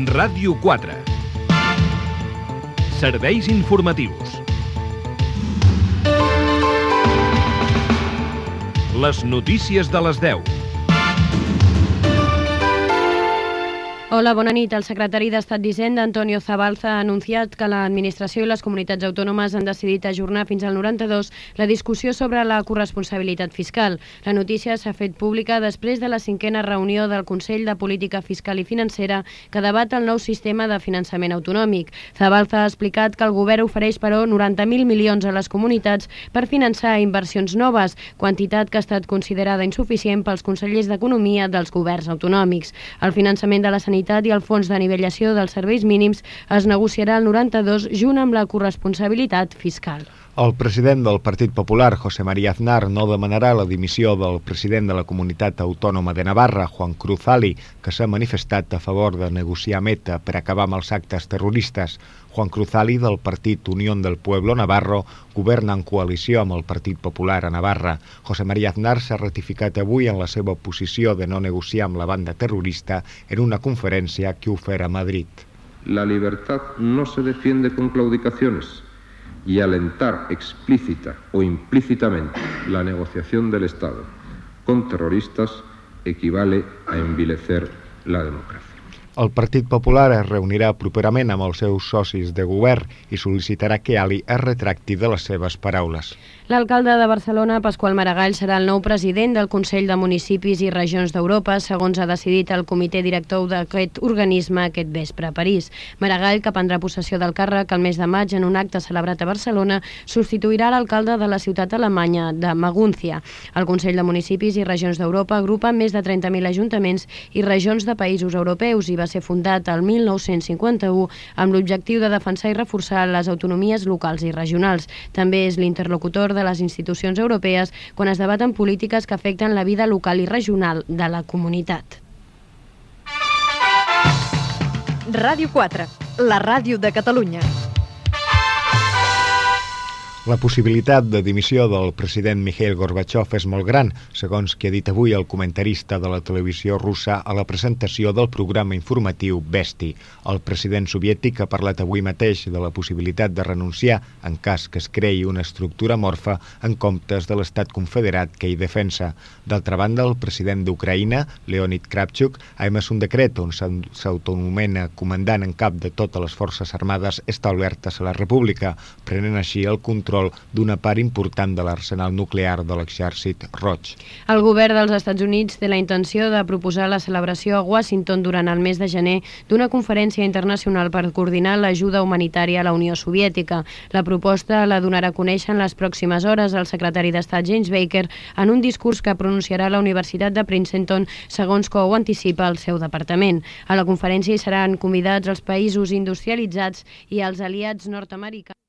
Ràdio 4. Serveis informatius. Les notícies de les 10. Hola, bona nit. El secretari d'Estat d'Hisenda, Antonio Zabalza, ha anunciat que l'administració i les comunitats autònomes han decidit ajornar fins al 92 la discussió sobre la corresponsabilitat fiscal. La notícia s'ha fet pública després de la 5a reunió del Consell de Política Fiscal i Financera que debat el nou sistema de finançament autonòmic. Zabalza ha explicat que el govern ofereix, però, 90.000 milions a les comunitats per finançar inversions noves, quantitat que ha estat considerada insuficient pels consellers d'Economia dels governs autonòmics. El finançament de la sanitat i el fons d'anivellació dels serveis mínims es negociarà al 92 junt amb la corresponsabilitat fiscal. El president del Partit Popular, José María Aznar, no demanarà la dimissió del president de la Comunitat Autònoma de Navarra, Juan Cruz Ali, que s'ha manifestat a favor de negociar amb ETA per acabar amb els actes terroristes. Juan Cruz Ali, del partit Unión del Pueblo Navarro, governa en coalició amb el Partit Popular a Navarra. José María Aznar s'ha ratificat avui en la seva posició de no negociar amb la banda terrorista en una conferència que ofera a Madrid. La libertad no se defiende con claudicaciones. Y alentar explícita o implícitamente la negociación del Estado con terroristas equivale a envilecer la democracia. El Partit Popular es reunirà properament amb els seus socis de govern i sol·licitarà que Ali es retracti de les seves paraules. L'alcalde de Barcelona, Pasqual Maragall, serà el nou president del Consell de Municipis i Regions d'Europa, segons ha decidit el comitè director d'aquest organisme aquest vespre a París. Maragall, que prendrà possessió del càrrec el mes de maig en un acte celebrat a Barcelona, substituirà l'alcalde de la ciutat alemanya de Magúncia. El Consell de Municipis i Regions d'Europa agrupa més de 30.000 ajuntaments i regions de països europeus i va ser fundat el 1951 amb l'objectiu de defensar i reforçar les autonomies locals i regionals. També és l'interlocutor de les institucions europees quan es debaten polítiques que afecten la vida local i regional de la comunitat. Ràdio 4, la ràdio de Catalunya. La possibilitat de dimissió del president Mikhail Gorbachev és molt gran, segons que ha dit avui el comentarista de la televisió russa a la presentació del programa informatiu Vesti. El president soviètic ha parlat avui mateix de la possibilitat de renunciar en cas que es creï una estructura morfa en comptes de l'estat confederat que hi defensa. D'altra banda, el president d'Ucraïna, Leonid Kravchuk, ha emès un decret on s'autonomena comandant en cap de totes les forces armades establertes a la república, prenent així el control d'una part important de l'arsenal nuclear de l'exèrcit roig. El govern dels Estats Units té la intenció de proposar la celebració a Washington durant el mes de gener d'una conferència internacional per coordinar l'ajuda humanitària a la Unió Soviètica. La proposta la donarà a conèixer en les pròximes hores el secretari d'Estat James Baker en un discurs que pronunciarà a la Universitat de Princeton, segons que ho anticipa el seu departament. A la conferència hi seran convidats els països industrialitzats i els aliats nord-americans.